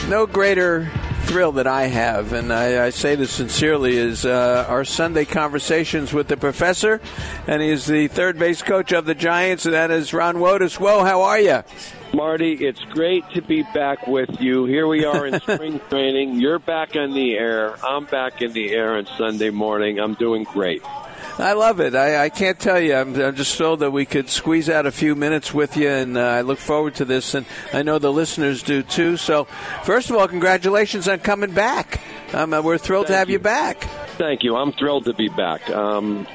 no greater thrill that I have, and I say this sincerely, is our Sunday conversations with the professor, and he is the third base coach of the Giants, and that is Ron Wotus. Whoa, how are you? Marty, it's great to be back with you. Here we are in spring training. You're back on the air. I'm back in the air on Sunday morning. I'm doing great. I love it. I can't tell you. I'm just thrilled that we could squeeze out a few minutes with you, and I look forward to this, and I know the listeners do too. So, first of all, congratulations on coming back. We're thrilled to have you back. Thank you. I'm thrilled to be back. As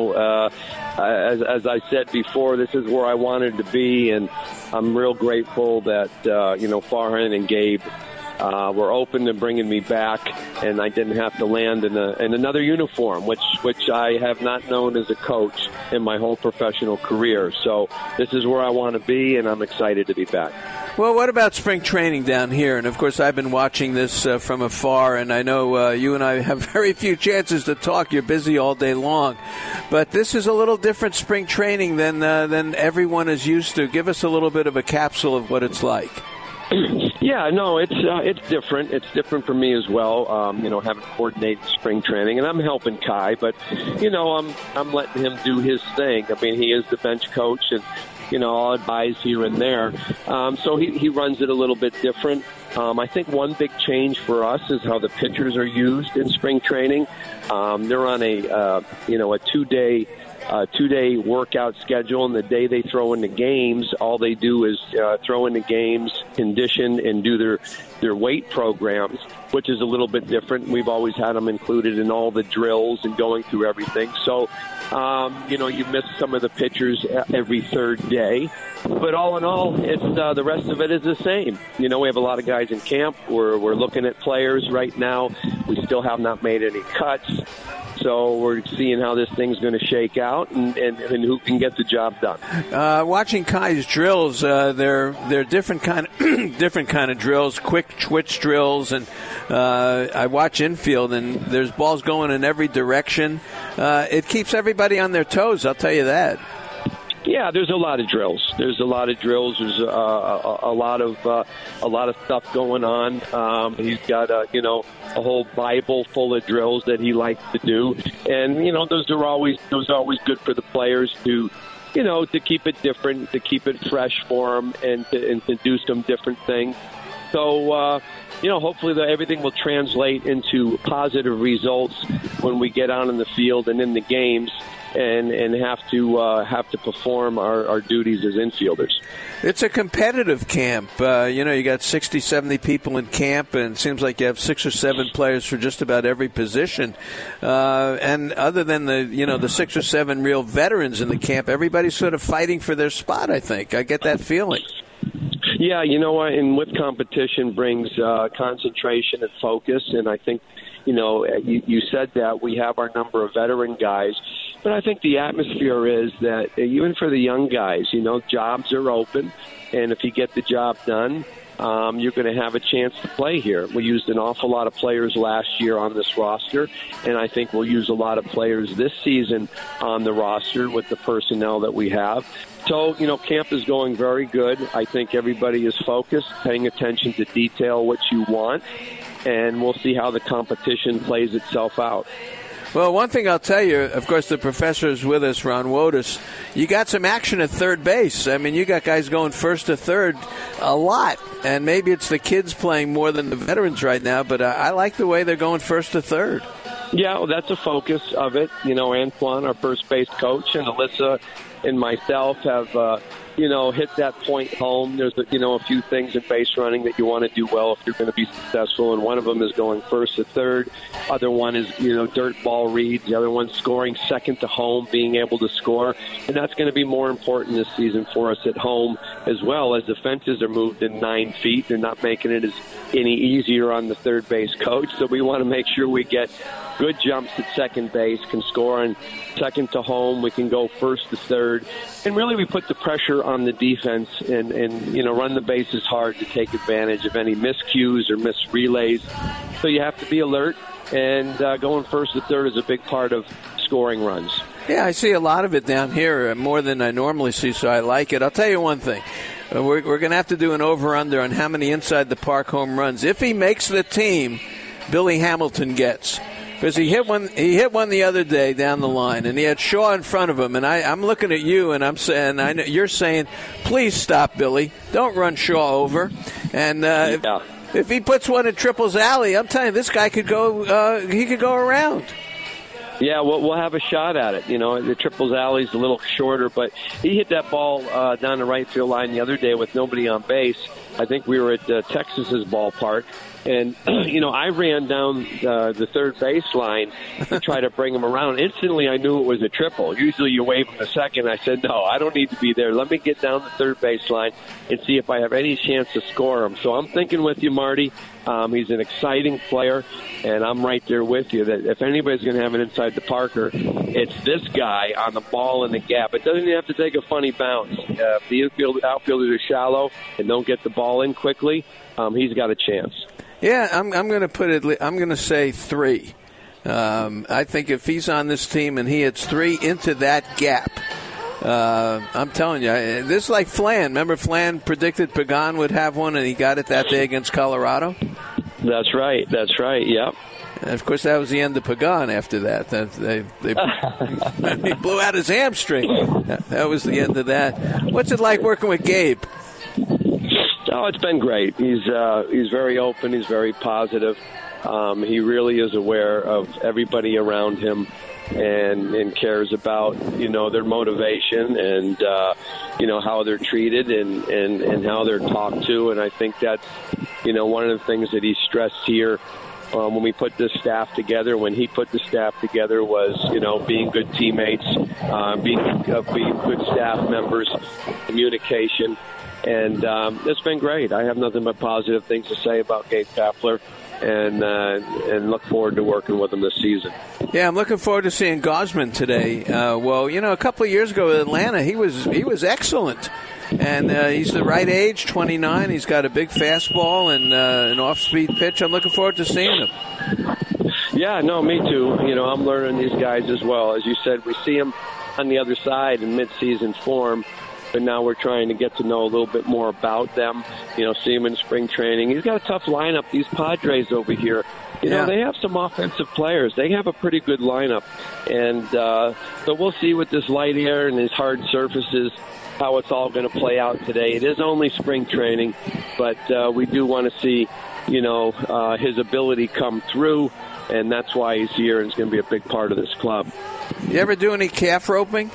I said before, this is where I wanted to be, and I'm real grateful that, Farhan and Gabe were open to bringing me back, and I didn't have to land in another uniform, which I have not known as a coach in my whole professional career. So this is where I want to be, and I'm excited to be back. Well, what about spring training down here? And, of course, I've been watching this from afar, and I know you and I have very few chances to talk. You're busy all day long. But this is a little different spring training than everyone is used to. Give us a little bit of a capsule of what it's like. Yeah, no, it's different. It's different for me as well. Having coordinated spring training, and I'm helping Kai, but I'm letting him do his thing. I mean, he is the bench coach, and I'll advise here and there. So he runs it a little bit different. I think one big change for us is how the pitchers are used in spring training. They're on a two-day workout schedule, and the day they throw into games, all they do is throw into games, condition, and do their weight programs, which is a little bit different. We've always had them included in all the drills and going through everything. So, you miss some of the pitchers every third day. But all in all, it's the rest of it is the same. We have a lot of guys in camp. We're looking at players right now. We still have not made any cuts. So we're seeing how this thing's going to shake out and who can get the job done. Watching Kai's drills, they're different kind of drills, quick twitch drills, and I watch infield, and there's balls going in every direction. It keeps everybody on their toes, I'll tell you that. Yeah, there's a lot of drills. There's a lot of stuff going on. He's got a whole Bible full of drills that he likes to do, and those are always good for the players to keep it different, to keep it fresh for them, and to do some different things. So hopefully everything will translate into positive results when we get out in the field and in the games. And have to perform our duties as infielders. It's a competitive camp. You got 60, 70 people in camp, and it seems like you have 6 or 7 players for just about every position. And other than the 6 or 7 real veterans in the camp, everybody's sort of fighting for their spot, I think. I get that feeling. Yeah, and with competition brings concentration and focus, and I think, you said that we have our number of veteran guys, but I think the atmosphere is that even for the young guys, jobs are open, and if you get the job done, you're going to have a chance to play here. We used an awful lot of players last year on this roster, and I think we'll use a lot of players this season on the roster with the personnel that we have. So, camp is going very good. I think everybody is focused, paying attention to detail, what you want, and we'll see how the competition plays itself out. Well, one thing I'll tell you, of course, the professor is with us, Ron Wotus. You got some action at third base. I mean, you got guys going first to third a lot, and maybe it's the kids playing more than the veterans right now, but I like the way they're going first to third. Yeah, well, that's a focus of it. Antoine, our first base coach, and Alyssa and myself have hit that point home. There's a few things in base running that you want to do well if you're going to be successful, and one of them is going first to third. Other one is dirt ball reads. The other one's scoring second to home, being able to score, and that's going to be more important this season for us at home as well, as the fences are moved in 9 feet. They're not making it any easier on the third base coach, so we want to make sure we get good jumps at second base, can score on second to home, we can go first to third, and really we put the pressure on the defense and run the bases hard to take advantage of any miscues or missed relays. So you have to be alert, and going first to third is a big part of scoring runs. Yeah, I see a lot of it down here, more than I normally see, so I like it. I'll tell you one thing. We're going to have to do an over-under on how many inside the park home runs. If he makes the team, Billy Hamilton gets. Because he hit one the other day down the line, and he had Shaw in front of him. And I'm looking at you, and I'm saying, you're saying, please stop, Billy. Don't run Shaw over. And if he puts one in Triples Alley, I'm telling you, this guy could go. He could go around. Yeah, we'll have a shot at it. The Triples Alley's a little shorter, but he hit that ball down the right field line the other day with nobody on base. I think we were at Texas's ballpark. And, I ran down the third baseline to try to bring him around. Instantly, I knew it was a triple. Usually you wave him a second. I said, no, I don't need to be there. Let me get down the third baseline and see if I have any chance to score him. So I'm thinking with you, Marty. He's an exciting player, and I'm right there with you that if anybody's going to have an inside the Parker, it's this guy on the ball in the gap. It doesn't even have to take a funny bounce. If the outfielders are shallow and don't get the ball in quickly, he's got a chance. Yeah, I'm going to put it. I'm going to say 3. I think if he's on this team and he hits 3 into that gap, I'm telling you, this is like Flan. Remember, Flan predicted Pagan would have one, and he got it that day against Colorado. That's right. Yep. And of course, that was the end of Pagan. After that, he blew out his hamstring. That was the end of that. What's it like working with Gabe? Oh, it's been great. He's very open. He's very positive. He really is aware of everybody around him and cares about, their motivation and, how they're treated and how they're talked to. And I think that's, one of the things that he stressed here when we put this staff together, when he put the staff together was, being good teammates, being good staff members, communication. And it's been great. I have nothing but positive things to say about Gabe Kapler, and look forward to working with him this season. Yeah, I'm looking forward to seeing Gausman today. A couple of years ago in Atlanta, he was excellent. And he's the right age, 29. He's got a big fastball and an off-speed pitch. I'm looking forward to seeing him. Yeah, no, me too. I'm learning these guys as well. As you said, we see him on the other side in mid-season form. But now we're trying to get to know a little bit more about them, see him in spring training. He's got a tough lineup. These Padres over here, they have some offensive players. They have a pretty good lineup. And so we'll see with this light air and these hard surfaces how it's all going to play out today. It is only spring training, but we do want to see, his ability come through, and that's why he's here and is going to be a big part of this club. You ever do any calf roping?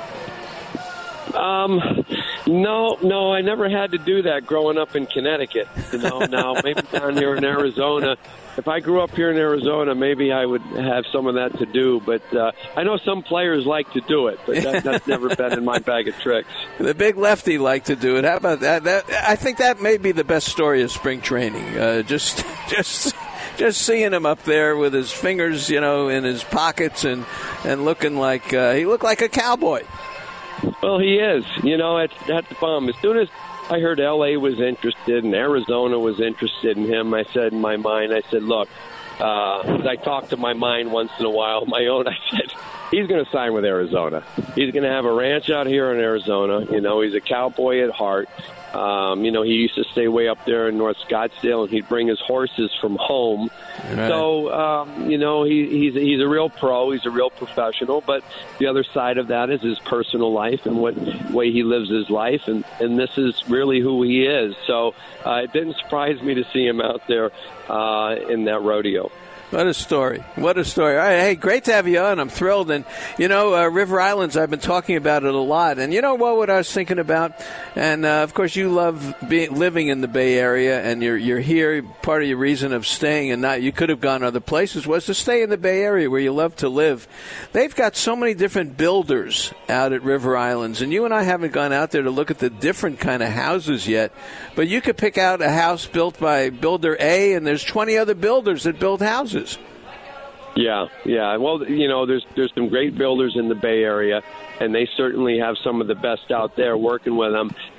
No, I never had to do that growing up in Connecticut. Now maybe down here in Arizona. If I grew up here in Arizona, maybe I would have some of that to do. But I know some players like to do it, but that's never been in my bag of tricks. The big lefty like to do it. How about that? I think that may be the best story of spring training. Just seeing him up there with his fingers, in his pockets and looking like he looked like a cowboy. Well, he is. That's the problem. As soon as I heard L.A. was interested and Arizona was interested in him, I said in my mind, look, I talk to my mind once in a while, my own, I said, he's going to sign with Arizona. He's going to have a ranch out here in Arizona. He's a cowboy at heart. He used to stay way up there in North Scottsdale, and he'd bring his horses from home. Right. So, he's a real pro. He's a real professional. But the other side of that is his personal life and what way he lives his life, and this is really who he is. So it didn't surprise me to see him out there in that rodeo. What a story. What a story. All right, hey, great to have you on. I'm thrilled. And, River Islands, I've been talking about it a lot. And what I was thinking about? And, of course, you love living in the Bay Area, and you're here. Part of your reason of staying and you could have gone other places was to stay in the Bay Area where you love to live. They've got so many different builders out at River Islands. And you and I haven't gone out there to look at the different kind of houses yet. But you could pick out a house built by Builder A, and there's 20 other builders that build houses. Yeah. Well, there's some great builders in the Bay Area, and they certainly have some of the best out there working with them.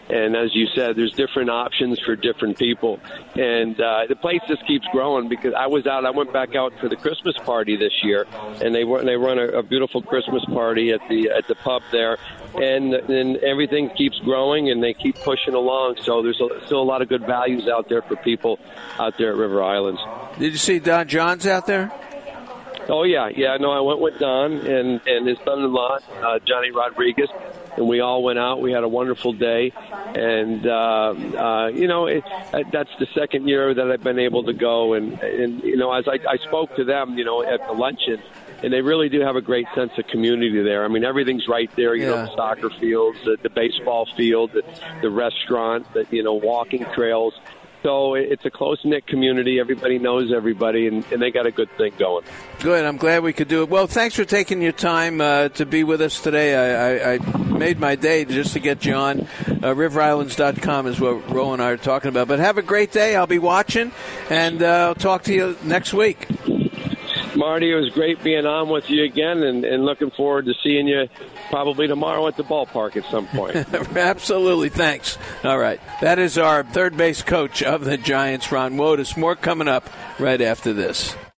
And as you said, there's different options for different people. And the place just keeps growing because I went back out for the Christmas party this year, and they run a beautiful Christmas party at the pub there. And everything keeps growing, and they keep pushing along. So there's still a lot of good values out there for people out there at River Islands. Did you see Don Johns out there? Oh, yeah. No, I went with Don and his son-in-law, Johnny Rodriguez, and we all went out. We had a wonderful day. And, that's the second year that I've been able to go. And as I spoke to them, at the luncheon, and they really do have a great sense of community there. I mean, everything's right there, the soccer fields, the baseball field, the restaurant, walking trails. So it's a close-knit community. Everybody knows everybody, and they got a good thing going. Good. I'm glad we could do it. Well, thanks for taking your time to be with us today. I made my day just to get you on. RiverIslands.com is what Ro and I are talking about. But have a great day. I'll be watching, and I'll talk to you next week. Marty, it was great being on with you again, and looking forward to seeing you probably tomorrow at the ballpark at some point. Absolutely. Thanks. All right. That is our third base coach of the Giants, Ron Wotus. More coming up right after this.